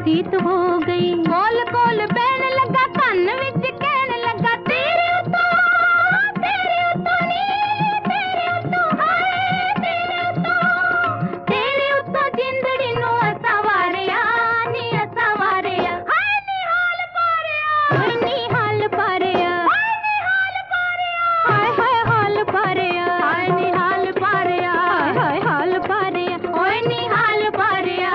प्रतीत हो गई। कोल कोल बहन लगा कान विच कहन लगा तेरे उतो नी तेरे उतो हाय तेरे उतो जिंदड़ी नू असा वारिया नी असा वारिया हाय नी हाल पारिया हाय नी हाल पारिया हाय नी हाल पारिया हाय हाय हाल पारिया हाय नी हाल पारिया हाय हाय हाल पारिया ओए नी हाल पारिया।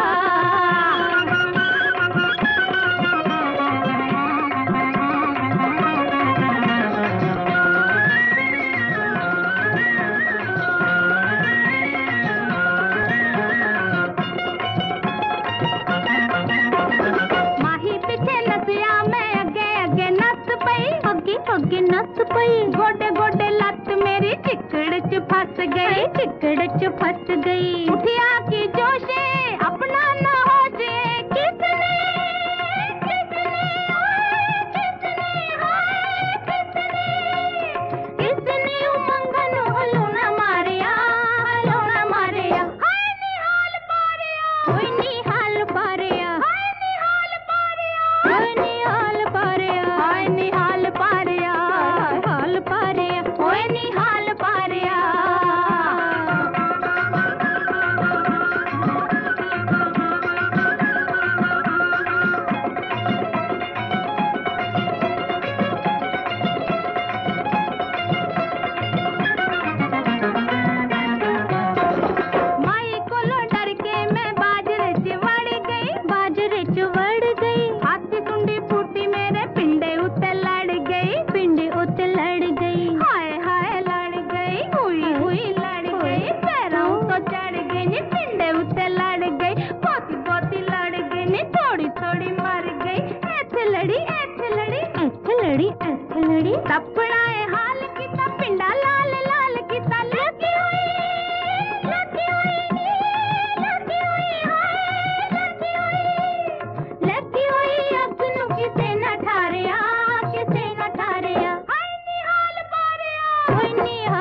माही पीछे नसिया मैं अगे अगे नस पई अगे अगे नस पई गोडे गोडे लत मेरी चिकड़ च फस गई चिकड़ च फस गई। उठिया की जोशे अपना न होशे किसने किसने किसने उमंगन हलूना मारिया हाय नी हाल पारिया ओए नी हाल पारिया हाय नी हाल पारिया ओए नी हाल पारिया हाय नी हाल पारिया हाल पारिया ओए नी हाल पारिया। माई कोलो डर के मैं बाजरे च वड़ गई हाथी कुंडी फूटी मेरे पिंडे उत्ते लड़ गई हाय हाय लड़ गई हुई हुई लड़ गई पैरों तो चढ़ गई नी पिंडे उत्ते लड़ गई पोती पोती लड़ गई नी थोड़ी थोड़ी मर गई ऐथे लड़ी तपड़ाए हाल किता पिंडा लाल लाल किता लगी हुई लगी हुई अपनों किसे न ठारिया हाय नी हाल पारिया ओए नी